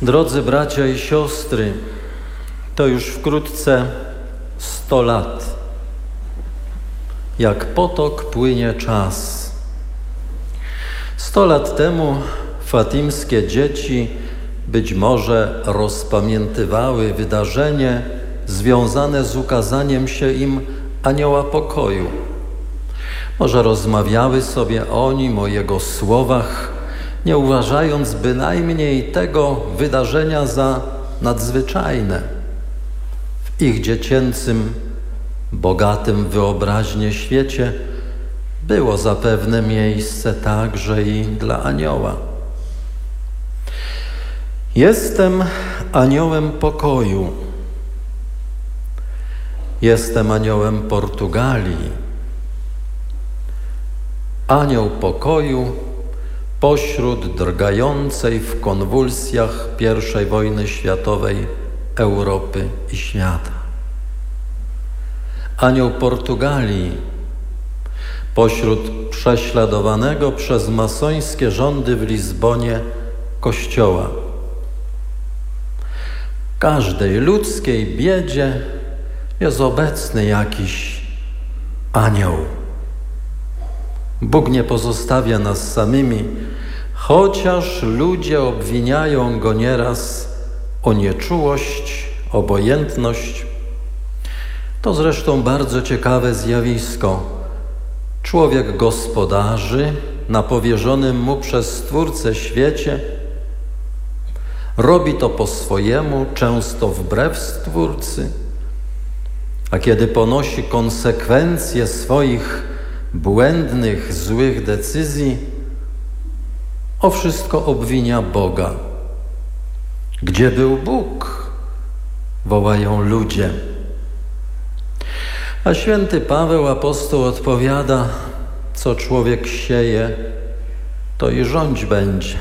Drodzy bracia i siostry, to już wkrótce 100 lat, jak potok płynie czas. 100 lat temu fatimskie dzieci być może rozpamiętywały wydarzenie związane z ukazaniem się im Anioła Pokoju. Może rozmawiały sobie o nim, o jego słowach, nie uważając bynajmniej tego wydarzenia za nadzwyczajne. W ich dziecięcym, bogatym wyobraźnię świecie było zapewne miejsce także i dla anioła. Jestem aniołem pokoju. Jestem aniołem Portugalii. Anioł pokoju pośród drgającej w konwulsjach I wojny światowej Europy i świata. Anioł Portugalii pośród prześladowanego przez masońskie rządy w Lizbonie Kościoła. W każdej ludzkiej biedzie jest obecny jakiś anioł. Bóg nie pozostawia nas samymi, chociaż ludzie obwiniają Go nieraz o nieczułość, obojętność. To zresztą bardzo ciekawe zjawisko. Człowiek gospodarzy na powierzonym mu przez Stwórcę świecie, robi to po swojemu, często wbrew Stwórcy, a kiedy ponosi konsekwencje swoich błędnych, złych decyzji, o wszystko obwinia Boga. Gdzie był Bóg? Wołają ludzie. A święty Paweł apostoł odpowiada: co człowiek sieje, to i rządź będzie.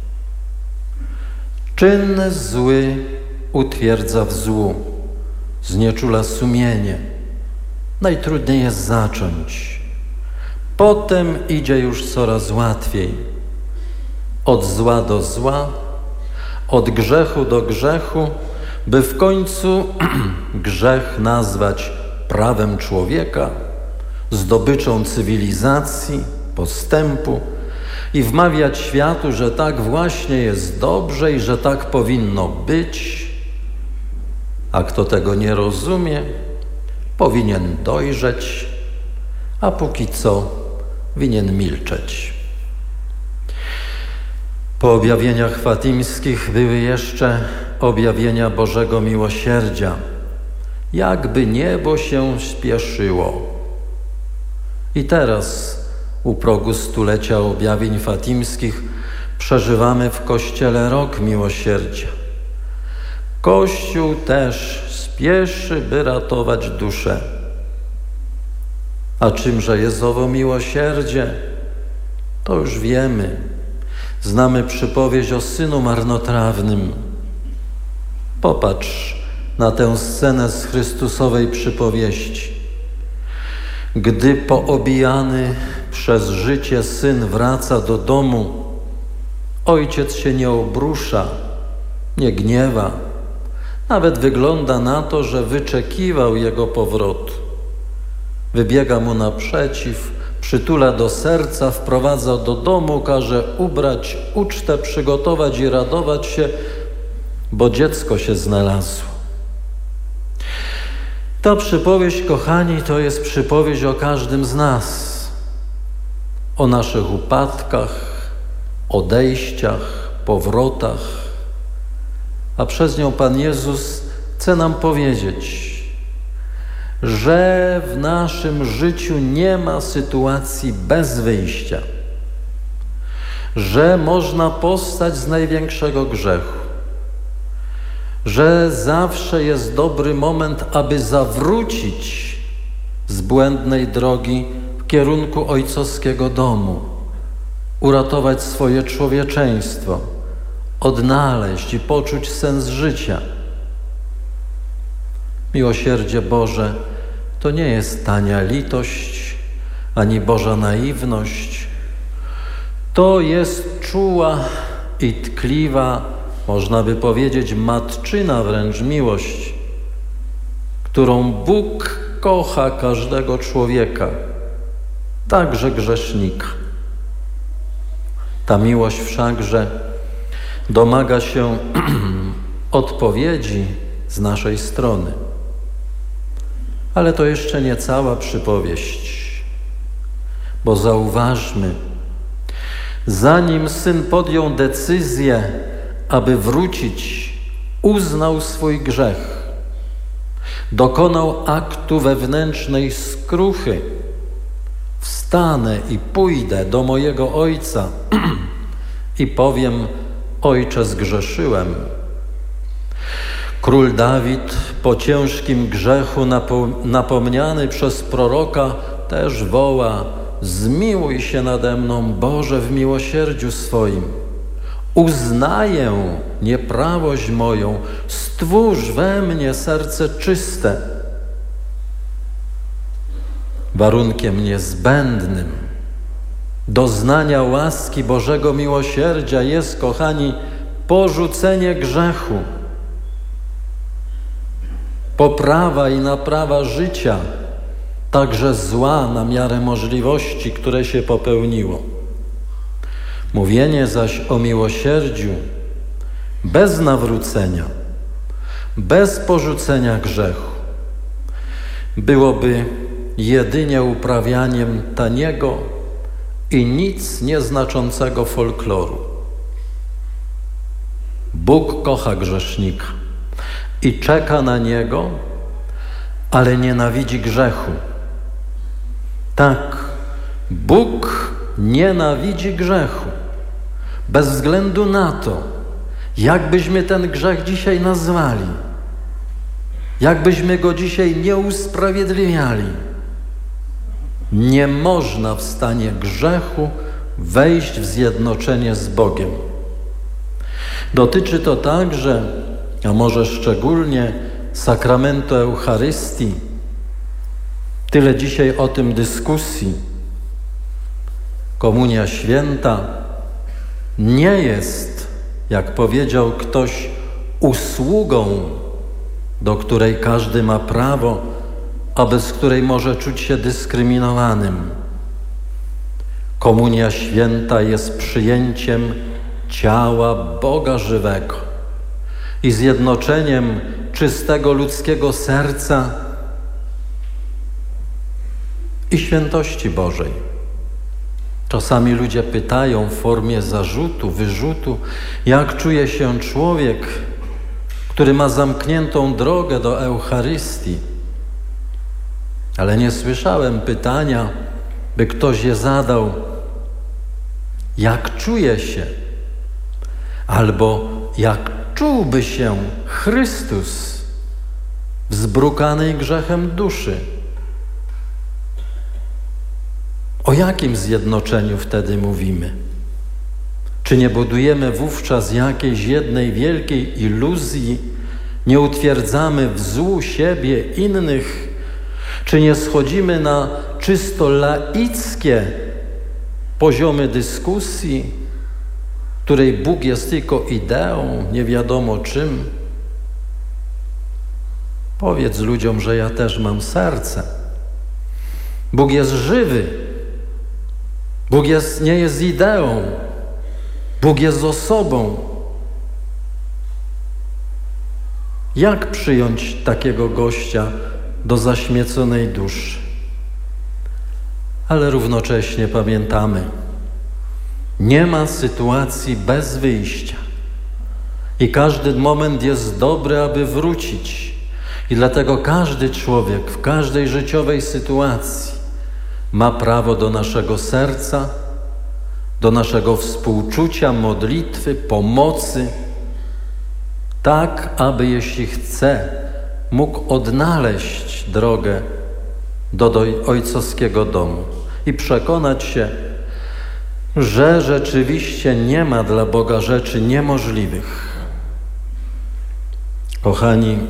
Czyn zły utwierdza w złu, znieczula sumienie. Najtrudniej jest zacząć. Potem idzie już coraz łatwiej. Od zła do zła, od grzechu do grzechu, by w końcu grzech nazwać prawem człowieka, zdobyczą cywilizacji, postępu i wmawiać światu, że tak właśnie jest dobrze i że tak powinno być. A kto tego nie rozumie, powinien dojrzeć, a póki co winien milczeć. Po objawieniach fatimskich były jeszcze objawienia Bożego Miłosierdzia. Jakby niebo się spieszyło. I teraz u progu stulecia objawień fatimskich przeżywamy w Kościele rok miłosierdzia. Kościół też spieszy, by ratować duszę. A czymże jest owo miłosierdzie? To już wiemy. Znamy przypowieść o synu marnotrawnym. Popatrz na tę scenę z Chrystusowej przypowieści. Gdy poobijany przez życie syn wraca do domu, ojciec się nie obrusza, nie gniewa. Nawet wygląda na to, że wyczekiwał jego powrotu. Wybiega mu naprzeciw, przytula do serca, wprowadza do domu, każe ubrać, ucztę przygotować i radować się, bo dziecko się znalazło. Ta przypowieść, kochani, to jest przypowieść o każdym z nas. O naszych upadkach, odejściach, powrotach. A przez nią Pan Jezus chce nam powiedzieć, że w naszym życiu nie ma sytuacji bez wyjścia. Że można powstać z największego grzechu. Że zawsze jest dobry moment, aby zawrócić z błędnej drogi w kierunku ojcowskiego domu, uratować swoje człowieczeństwo, odnaleźć i poczuć sens życia. Miłosierdzie Boże to nie jest tania litość, ani Boża naiwność. To jest czuła i tkliwa można by powiedzieć matczyna wręcz miłość, którą Bóg kocha każdego człowieka, także grzesznika. Ta miłość wszakże domaga się odpowiedzi z naszej strony. Ale to jeszcze nie cała przypowieść, bo zauważmy, zanim Syn podjął decyzję, aby wrócić, uznał swój grzech, dokonał aktu wewnętrznej skruchy. Wstanę i pójdę do mojego Ojca i powiem: Ojcze, zgrzeszyłem. Król Dawid po ciężkim grzechu napomniany przez proroka też woła: zmiłuj się nade mną, Boże, w miłosierdziu swoim. Uznaję nieprawość moją, stwórz we mnie serce czyste. Warunkiem niezbędnym doznania łaski Bożego miłosierdzia jest, kochani, porzucenie grzechu, poprawa i naprawa życia, także zła na miarę możliwości, które się popełniło. Mówienie zaś o miłosierdziu bez nawrócenia, bez porzucenia grzechu byłoby jedynie uprawianiem taniego i nic nieznaczącego folkloru. Bóg kocha grzesznika i czeka na niego, ale nienawidzi grzechu. Tak, Bóg nienawidzi grzechu, bez względu na to, jakbyśmy ten grzech dzisiaj nazwali, jakbyśmy go dzisiaj nie usprawiedliwiali. Nie można w stanie grzechu wejść w zjednoczenie z Bogiem. Dotyczy to także, a może szczególnie, sakramentu Eucharystii. Tyle dzisiaj o tym dyskusji. Komunia Święta nie jest, jak powiedział ktoś, usługą, do której każdy ma prawo, a bez której może czuć się dyskryminowanym. Komunia Święta jest przyjęciem ciała Boga żywego i zjednoczeniem czystego ludzkiego serca i świętości Bożej. Czasami ludzie pytają w formie zarzutu, wyrzutu, jak czuje się człowiek, który ma zamkniętą drogę do Eucharystii. Ale nie słyszałem pytania, by ktoś je zadał: jak czuje się? Albo jak czułby się Chrystus w zbrukanej grzechem duszy? O jakim zjednoczeniu wtedy mówimy? Czy nie budujemy wówczas jakiejś jednej wielkiej iluzji? Nie utwierdzamy w złu siebie, innych? Czy nie schodzimy na czysto laickie poziomy dyskusji, której Bóg jest tylko ideą, nie wiadomo czym? Powiedz ludziom, że ja też mam serce. Bóg jest żywy. Bóg nie jest ideą. Bóg jest osobą. Jak przyjąć takiego gościa do zaśmieconej duszy? Ale równocześnie pamiętamy, nie ma sytuacji bez wyjścia i każdy moment jest dobry, aby wrócić. I dlatego każdy człowiek w każdej życiowej sytuacji ma prawo do naszego serca, do naszego współczucia, modlitwy, pomocy, tak aby, jeśli chce, mógł odnaleźć drogę do ojcowskiego domu i przekonać się, że rzeczywiście nie ma dla Boga rzeczy niemożliwych. Kochani,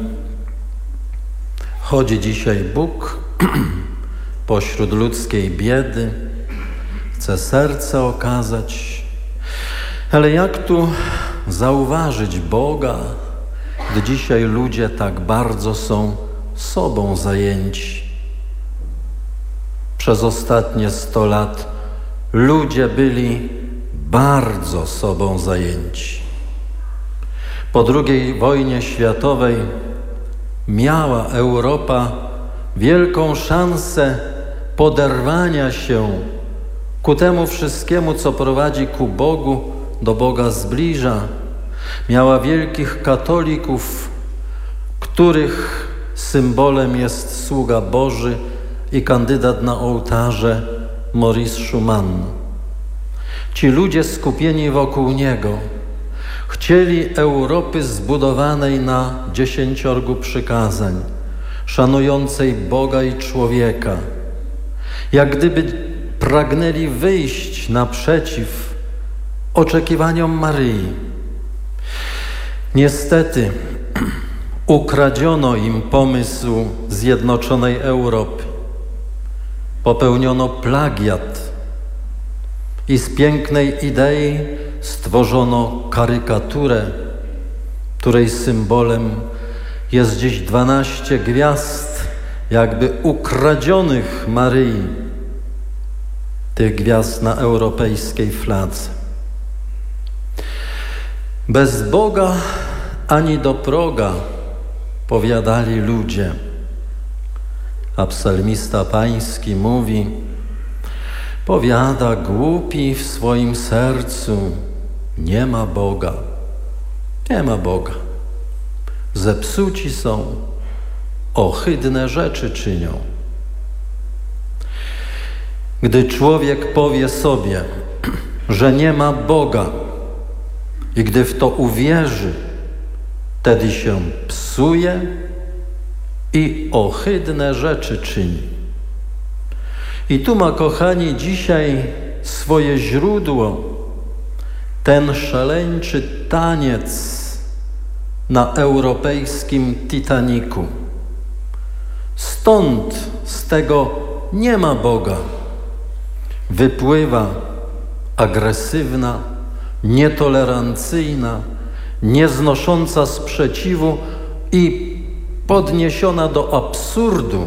chodzi dzisiaj Bóg pośród ludzkiej biedy, chce serce okazać, ale jak tu zauważyć Boga, gdy dzisiaj ludzie tak bardzo są sobą zajęci. Przez ostatnie 100 lat ludzie byli bardzo sobą zajęci. Po II wojnie światowej miała Europa wielką szansę poderwania się ku temu wszystkiemu, co prowadzi ku Bogu, do Boga zbliża. Miała wielkich katolików, których symbolem jest sługa Boży i kandydat na ołtarze Maurice Schumann. Ci ludzie skupieni wokół niego chcieli Europy zbudowanej na 10 przykazań, szanującej Boga i człowieka. Jak gdyby pragnęli wyjść naprzeciw oczekiwaniom Maryi. Niestety ukradziono im pomysł zjednoczonej Europy. Popełniono plagiat i z pięknej idei stworzono karykaturę, której symbolem jest dziś 12 gwiazd, jakby ukradzionych Maryi, tych gwiazd na europejskiej fladze. Bez Boga ani do proga, powiadali ludzie. A psalmista pański mówi, powiada głupi w swoim sercu, nie ma Boga, nie ma Boga. Zepsuci są, ohydne rzeczy czynią. Gdy człowiek powie sobie, że nie ma Boga i gdy w to uwierzy, wtedy się psuje i ohydne rzeczy czyni. I tu ma, kochani, dzisiaj swoje źródło ten szaleńczy taniec na europejskim Titanicu. Stąd, z tego nie ma Boga, wypływa agresywna, nietolerancyjna, nieznosząca sprzeciwu i podniesiona do absurdu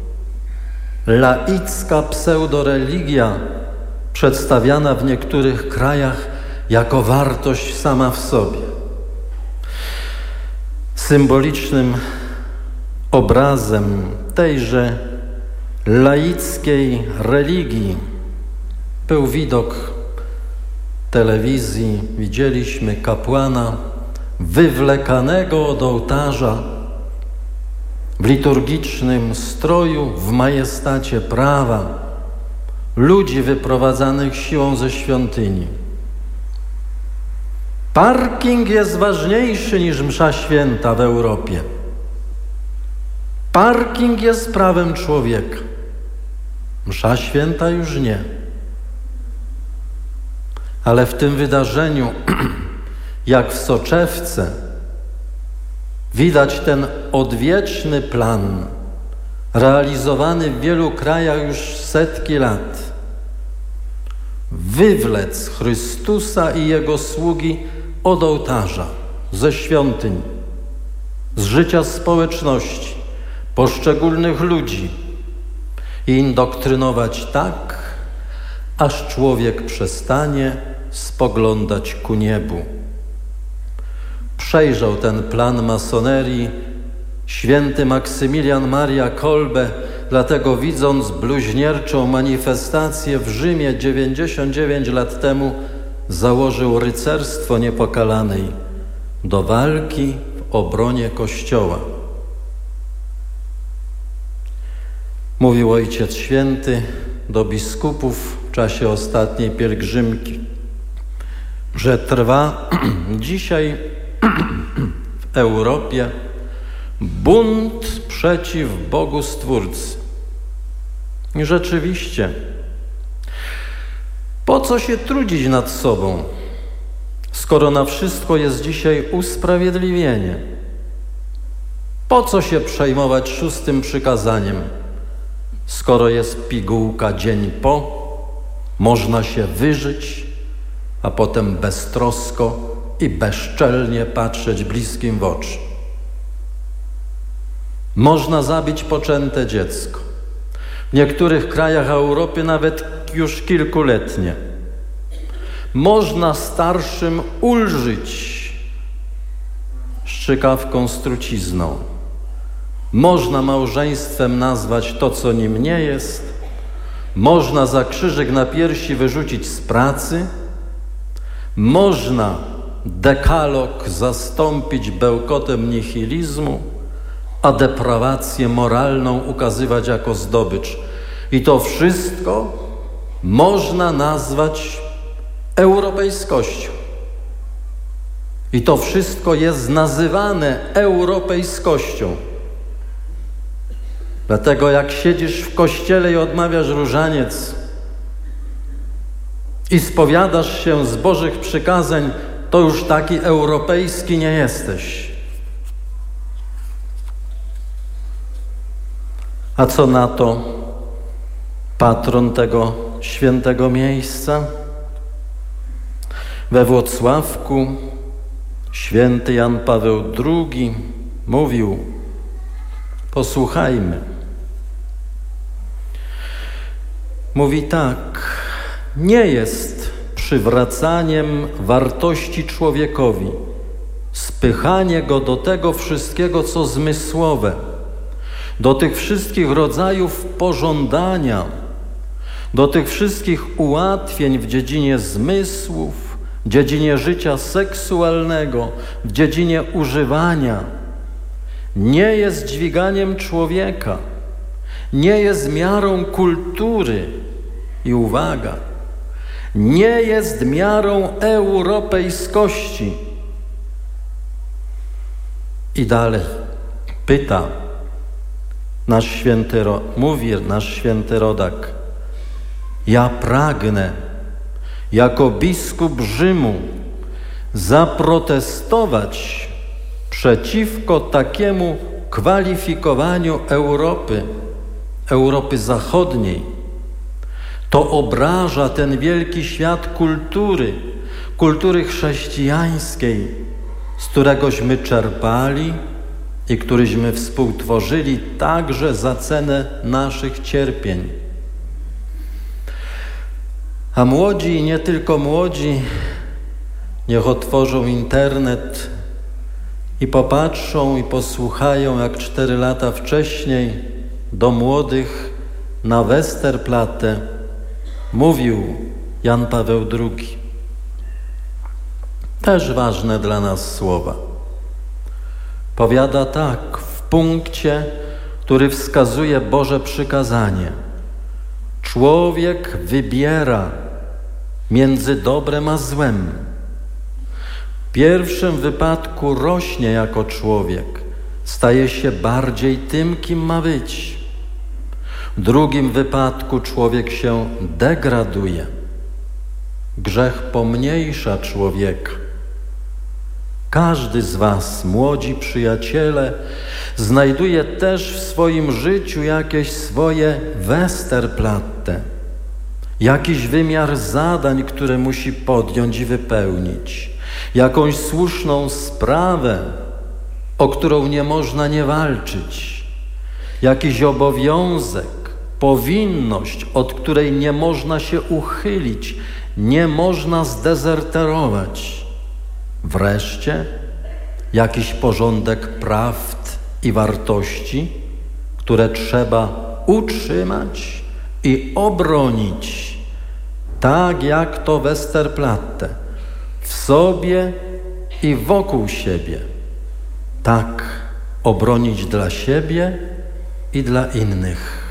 laicka pseudoreligia przedstawiana w niektórych krajach jako wartość sama w sobie. Symbolicznym obrazem tejże laickiej religii był widok telewizji. Widzieliśmy kapłana wywlekanego od ołtarza w liturgicznym stroju, w majestacie prawa, ludzi wyprowadzanych siłą ze świątyni. Parking jest ważniejszy niż msza święta w Europie. Parking jest prawem człowieka. Msza święta już nie. Ale w tym wydarzeniu, jak w soczewce, widać ten odwieczny plan, realizowany w wielu krajach już setki lat. Wywlec Chrystusa i Jego sługi od ołtarza, ze świątyń, z życia społeczności, poszczególnych ludzi i indoktrynować tak, aż człowiek przestanie spoglądać ku niebu. Przejrzał ten plan masonerii święty Maksymilian Maria Kolbe, dlatego widząc bluźnierczą manifestację w Rzymie 99 lat temu, założył rycerstwo niepokalanej do walki w obronie Kościoła. Mówił Ojciec Święty do biskupów w czasie ostatniej pielgrzymki, że trwa dzisiaj w Europie bunt przeciw Bogu Stwórcy. I rzeczywiście, po co się trudzić nad sobą, skoro na wszystko jest dzisiaj usprawiedliwienie? Po co się przejmować 6. przykazaniem, skoro jest pigułka dzień po, można się wyżyć, a potem beztrosko i bezczelnie patrzeć bliskim w oczy. Można zabić poczęte dziecko. W niektórych krajach Europy nawet już kilkuletnie. Można starszym ulżyć strzykawką z trucizną. Można małżeństwem nazwać to, co nim nie jest. Można za krzyżyk na piersi wyrzucić z pracy. Można dekalog zastąpić bełkotem nihilizmu, a deprawację moralną ukazywać jako zdobycz. I to wszystko można nazwać europejskością. I to wszystko jest nazywane europejskością. Dlatego jak siedzisz w kościele i odmawiasz różaniec i spowiadasz się z Bożych przykazań, to już taki europejski nie jesteś. A co na to patron tego świętego miejsca? We Włocławku święty Jan Paweł II mówił: posłuchajmy. Mówi tak: nie jest przywracaniem wartości człowiekowi spychanie go do tego wszystkiego, co zmysłowe, do tych wszystkich rodzajów pożądania, do tych wszystkich ułatwień w dziedzinie zmysłów, w dziedzinie życia seksualnego, w dziedzinie używania. Nie jest dźwiganiem człowieka, nie jest miarą kultury i uwaga, nie jest miarą europejskości. I dalej pyta mówi nasz święty rodak: ja pragnę jako biskup Rzymu zaprotestować przeciwko takiemu kwalifikowaniu Europy Zachodniej. To obraża ten wielki świat kultury chrześcijańskiej, z któregośmy czerpali i któryśmy współtworzyli także za cenę naszych cierpień. A młodzi i nie tylko młodzi niech otworzą internet i popatrzą i posłuchają, jak 4 lata wcześniej do młodych na Westerplatte mówił Jan Paweł II. Też ważne dla nas słowa. Powiada tak w punkcie, który wskazuje Boże przykazanie: człowiek wybiera między dobrem a złem. W pierwszym wypadku rośnie jako człowiek, staje się bardziej tym, kim ma być. W drugim wypadku człowiek się degraduje. Grzech pomniejsza człowieka. Każdy z was, młodzi przyjaciele, znajduje też w swoim życiu jakieś swoje Westerplatte, jakiś wymiar zadań, które musi podjąć i wypełnić, jakąś słuszną sprawę, o którą nie można nie walczyć, jakiś obowiązek, powinność, od której nie można się uchylić, nie można zdezerterować. Wreszcie jakiś porządek prawd i wartości, które trzeba utrzymać i obronić, tak jak to Westerplatte, w sobie i wokół siebie. Tak obronić dla siebie i dla innych.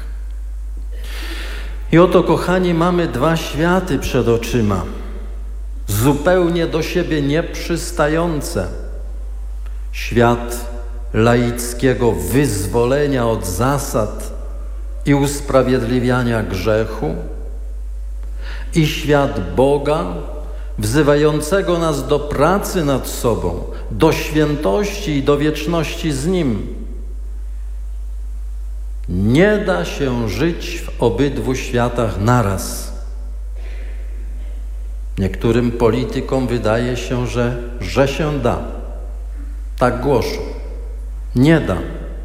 I oto, kochani, mamy 2 światy przed oczyma, zupełnie do siebie nieprzystające. Świat laickiego wyzwolenia od zasad i usprawiedliwiania grzechu i świat Boga wzywającego nas do pracy nad sobą, do świętości i do wieczności z Nim. Nie da się żyć w obydwu światach naraz. Niektórym politykom wydaje się, że się da. Tak głoszą. Nie da.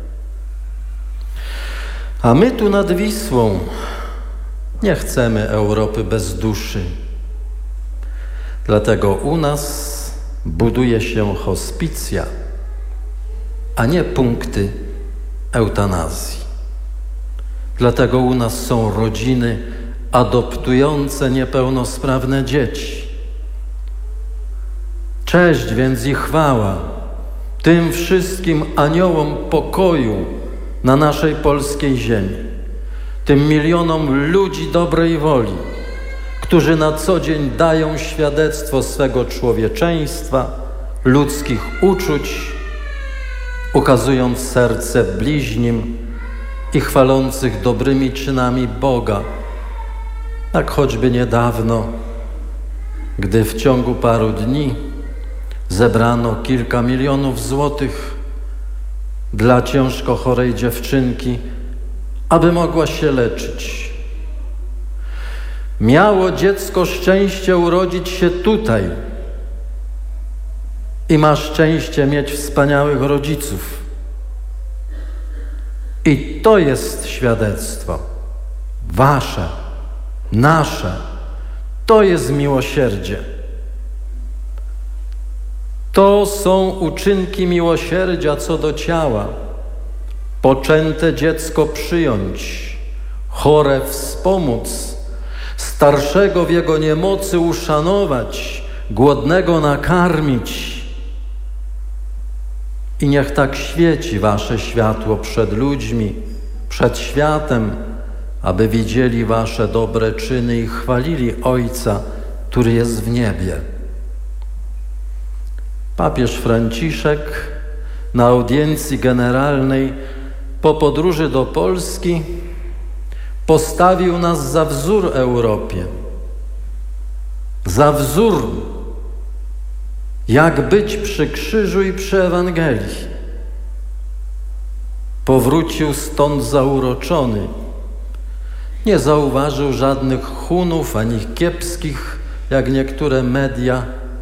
A my tu nad Wisłą nie chcemy Europy bez duszy. Dlatego u nas buduje się hospicja, a nie punkty eutanazji. Dlatego u nas są rodziny adoptujące niepełnosprawne dzieci. Cześć więc i chwała tym wszystkim aniołom pokoju na naszej polskiej ziemi, tym milionom ludzi dobrej woli, którzy na co dzień dają świadectwo swego człowieczeństwa, ludzkich uczuć, ukazując serce bliźnim i chwalących dobrymi czynami Boga. Tak choćby niedawno, gdy w ciągu paru dni zebrano kilka milionów złotych dla ciężko chorej dziewczynki, aby mogła się leczyć. Miało dziecko szczęście urodzić się tutaj i ma szczęście mieć wspaniałych rodziców. I to jest świadectwo wasze, nasze. To jest miłosierdzie. To są uczynki miłosierdzia co do ciała. Poczęte dziecko przyjąć, chore wspomóc, starszego w jego niemocy uszanować, głodnego nakarmić. I niech tak świeci wasze światło przed ludźmi, przed światem, aby widzieli wasze dobre czyny i chwalili Ojca, który jest w niebie. Papież Franciszek na audiencji generalnej po podróży do Polski postawił nas za wzór Europie. Za wzór, jak być przy krzyżu i przy Ewangelii. Powrócił stąd zauroczony. Nie zauważył żadnych Hunów, ani kiepskich, jak niektóre media,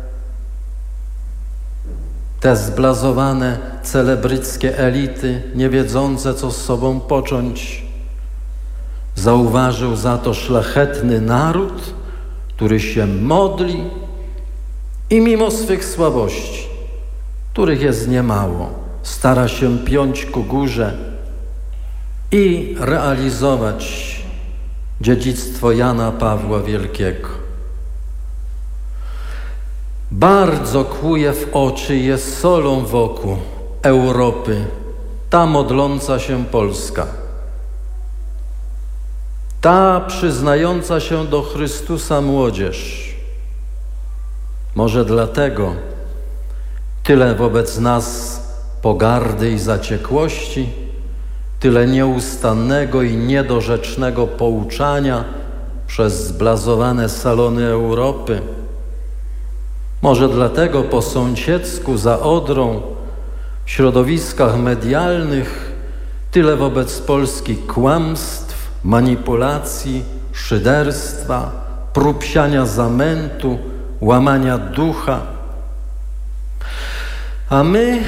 te zblazowane celebryckie elity, nie wiedzące, co z sobą począć. Zauważył za to szlachetny naród, który się modli i mimo swych słabości, których jest niemało, stara się piąć ku górze i realizować dziedzictwo Jana Pawła Wielkiego. Bardzo kłuje w oczy i jest solą wokół Europy ta modląca się Polska. Ta przyznająca się do Chrystusa młodzież. Może dlatego tyle wobec nas pogardy i zaciekłości, tyle nieustannego i niedorzecznego pouczania przez zblazowane salony Europy. Może dlatego po sąsiedzku, za Odrą, w środowiskach medialnych tyle wobec Polski kłamstw, manipulacji, szyderstwa, prób siania zamętu, łamania ducha. A my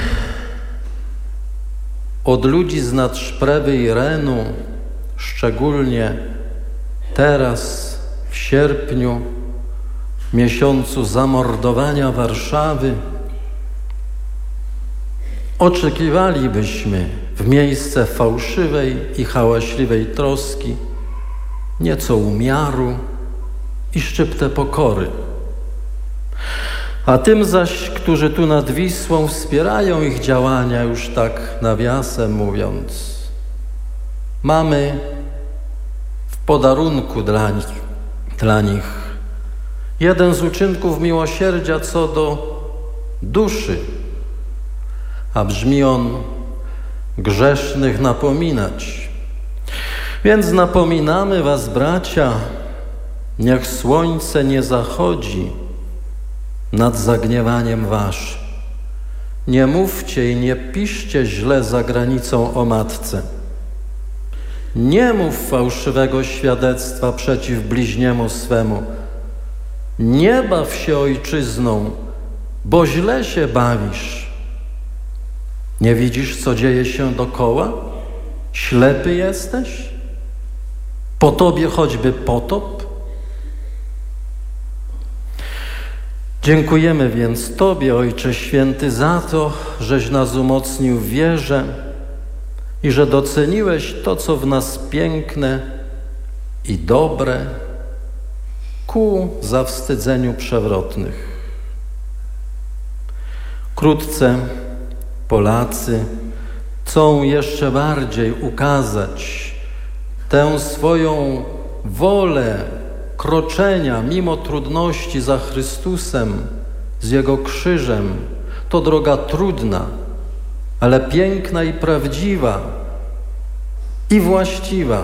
od ludzi z nad Szprewy i Renu, szczególnie teraz w sierpniu, w miesiącu zamordowania Warszawy, oczekiwalibyśmy w miejsce fałszywej i hałaśliwej troski nieco umiaru i szczyptę pokory. A tym zaś, którzy tu nad Wisłą wspierają ich działania, już tak nawiasem mówiąc, mamy w podarunku dla nich jeden z uczynków miłosierdzia co do duszy, a brzmi on: grzesznych napominać. Więc napominamy was, bracia, niech słońce nie zachodzi nad zagniewaniem waszym. Nie mówcie i nie piszcie źle za granicą o matce. Nie mów fałszywego świadectwa przeciw bliźniemu swemu, Nie baw się ojczyzną, bo źle się bawisz. Nie widzisz, co dzieje się dokoła? Ślepy jesteś? Po tobie choćby potop? Dziękujemy więc Tobie, Ojcze Święty, za to, żeś nas umocnił w wierze i że doceniłeś to, co w nas piękne i dobre, ku zawstydzeniu przewrotnych. Wkrótce Polacy chcą jeszcze bardziej ukazać tę swoją wolę kroczenia mimo trudności za Chrystusem, z Jego krzyżem. To droga trudna, ale piękna i prawdziwa i właściwa.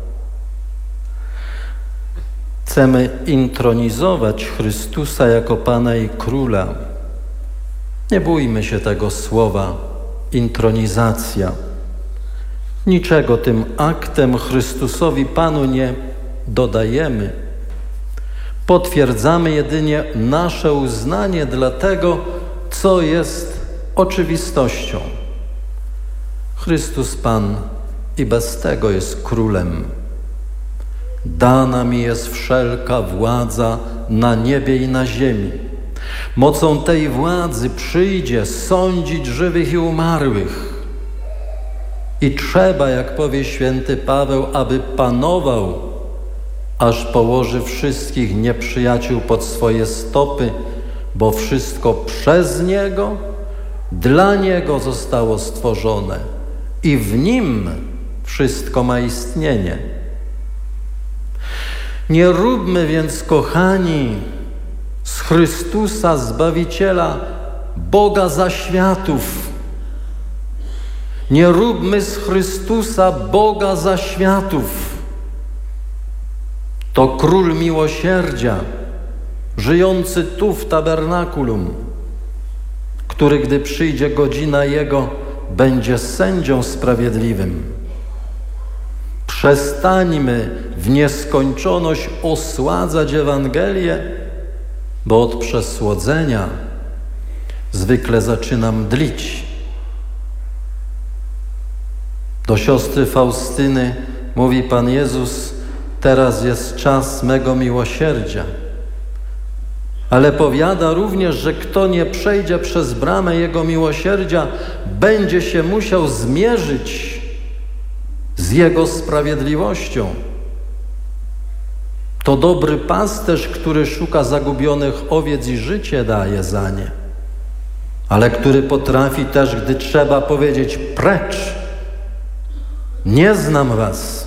Chcemy intronizować Chrystusa jako Pana i Króla. Nie bójmy się tego słowa intronizacja. Niczego tym aktem Chrystusowi Panu nie dodajemy. Potwierdzamy jedynie nasze uznanie dla tego, co jest oczywistością. Chrystus Pan i bez tego jest Królem. Dana mi jest wszelka władza na niebie i na ziemi. Mocą tej władzy przyjdzie sądzić żywych i umarłych. I trzeba, jak powie święty Paweł, aby panował, aż położy wszystkich nieprzyjaciół pod swoje stopy, bo wszystko przez Niego, dla Niego zostało stworzone i w Nim wszystko ma istnienie. Nie róbmy więc, kochani, z Chrystusa Zbawiciela Boga zaświatów. Nie róbmy z Chrystusa Boga zaświatów. To Król miłosierdzia, żyjący tu w tabernakulum, który, gdy przyjdzie godzina Jego, będzie sędzią sprawiedliwym. Przestańmy w nieskończoność osładzać Ewangelię, bo od przesłodzenia zwykle zaczyna mdlić. Do siostry Faustyny mówi Pan Jezus: teraz jest czas mego miłosierdzia. Ale powiada również, że kto nie przejdzie przez bramę Jego miłosierdzia, będzie się musiał zmierzyć z Jego sprawiedliwością. To dobry pasterz, który szuka zagubionych owiec i życie daje za nie, ale który potrafi też, gdy trzeba, powiedzieć: precz, nie znam was.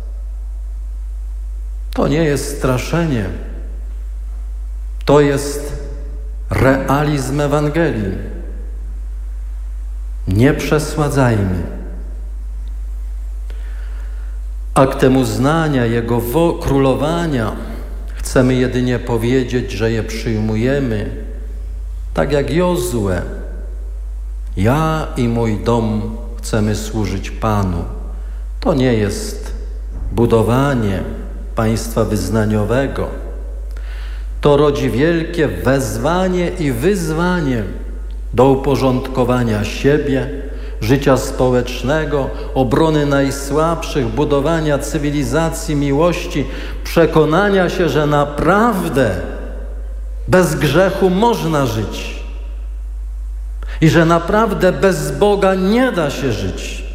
To nie jest straszenie. To jest realizm Ewangelii. Nie przesładzajmy. Aktem uznania Jego królowania chcemy jedynie powiedzieć, że je przyjmujemy, tak jak Jozue. Ja i mój dom chcemy służyć Panu. To nie jest budowanie państwa wyznaniowego. To rodzi wielkie wezwanie i wyzwanie do uporządkowania siebie, życia społecznego, obrony najsłabszych, budowania cywilizacji miłości, przekonania się, że naprawdę bez grzechu można żyć i że naprawdę bez Boga nie da się żyć.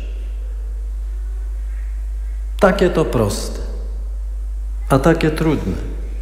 Takie to proste, a takie trudne.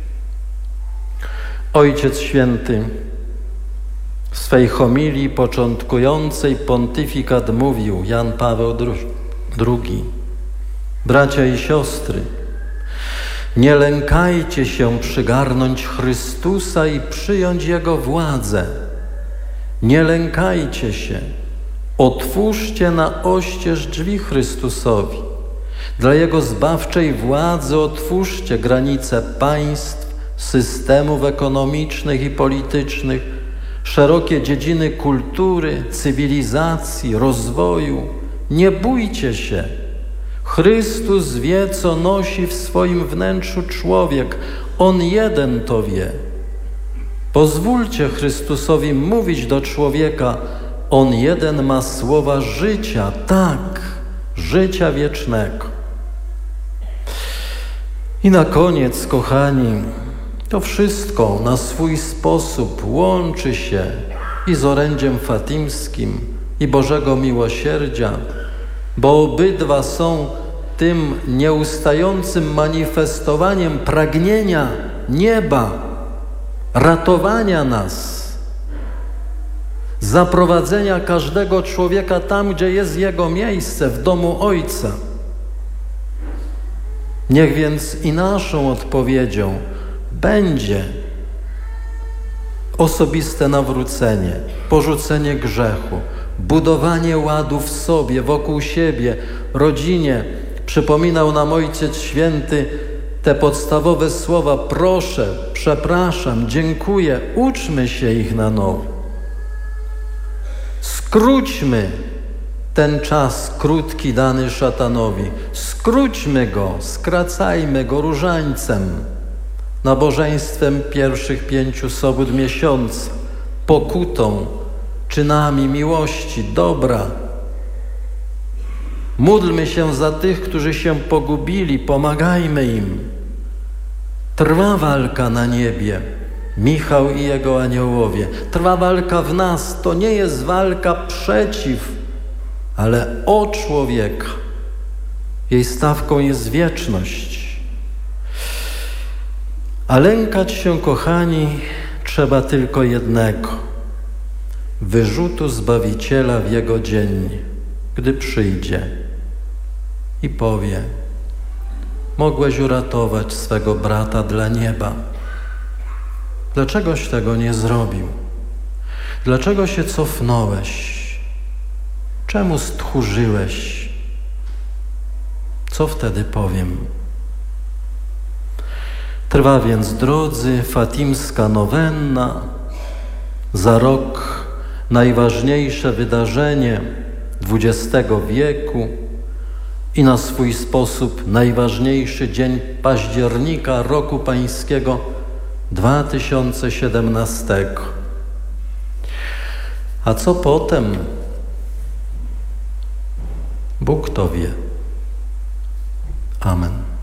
Ojciec Święty w swej homilii początkującej pontyfikat mówił, Jan Paweł II: bracia i siostry, nie lękajcie się przygarnąć Chrystusa i przyjąć Jego władzę. Nie lękajcie się. Otwórzcie na oścież drzwi Chrystusowi. Dla Jego zbawczej władzy otwórzcie granice państw, systemów ekonomicznych i politycznych, szerokie dziedziny kultury, cywilizacji, rozwoju. Nie bójcie się. Chrystus wie, co nosi w swoim wnętrzu człowiek. On jeden to wie. Pozwólcie Chrystusowi mówić do człowieka. On jeden ma słowa życia, tak, życia wiecznego. I na koniec, kochani, to wszystko na swój sposób łączy się i z orędziem fatimskim, i Bożego Miłosierdzia, bo obydwa są tym nieustającym manifestowaniem pragnienia nieba, ratowania nas, zaprowadzenia każdego człowieka tam, gdzie jest jego miejsce, w domu Ojca. Niech więc i naszą odpowiedzią będzie osobiste nawrócenie, porzucenie grzechu, budowanie ładu w sobie, wokół siebie, rodzinie. Przypominał nam Ojciec Święty te podstawowe słowa: proszę, przepraszam, dziękuję. Uczmy się ich na nowo. Skróćmy ten czas krótki dany szatanowi. Skróćmy go, skracajmy go różańcem, nabożeństwem pierwszych 5 sobót miesiąca, pokutą, czynami miłości, dobra. Módlmy się za tych, którzy się pogubili, pomagajmy im. Trwa walka na niebie. Michał i jego aniołowie. Trwa walka w nas. To nie jest walka przeciw, ale o człowieka. Jej stawką jest wieczność. A lękać się, kochani, trzeba tylko jednego: wyrzutu Zbawiciela w Jego dzień, gdy przyjdzie i powie: mogłeś uratować swego brata dla nieba. Dlaczegoś tego nie zrobił? Dlaczego się cofnąłeś? Czemu stchórzyłeś? Co wtedy powiem? Trwa więc, drodzy, fatimska nowenna. Za rok najważniejsze wydarzenie XX wieku i na swój sposób najważniejszy dzień października roku pańskiego 2017. A co potem? Bóg to wie. Amen.